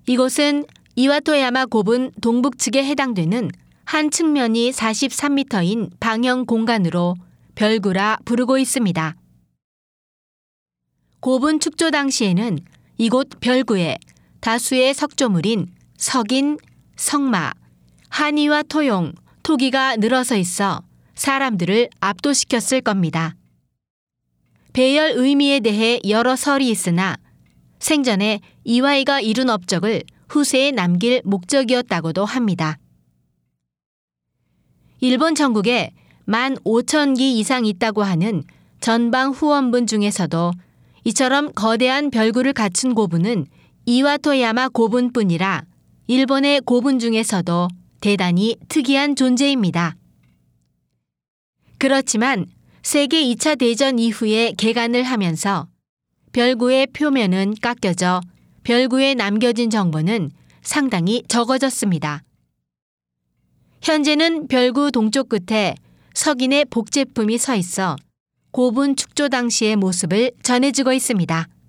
이곳은 이와토야마 고분 동북측에 해당되는 한 측면이 43m인 방형 공간으로 별구라 부르고 있습니다. 고분 축조 당시에는 이곳 별구에 다수의 석조물인 석인, 석마, 한이와 토용, 토기가 늘어서 있어 사람들을 압도시켰을 겁니다. 배열 의미에 대해 여러 설이 있으나 생전에 이와이가 이룬 업적을 후세에 남길 목적이었다고도 합니다. 일본 전국에 15,000기 이상 있다고 하는 전방 후원분 중에서도 이처럼 거대한 별구를 갖춘 고분은 이와토야마 고분뿐이라 일본의 고분 중에서도 대단히 특이한 존재입니다. 그렇지만 세계 2차 대전 이후에 개간을 하면서 별구의 표면은 깎여져 별구에 남겨진 정보는 상당히 적어졌습니다. 현재는 별구 동쪽 끝에 석인의 복제품이 서 있어 고분 축조 당시의 모습을 전해주고 있습니다.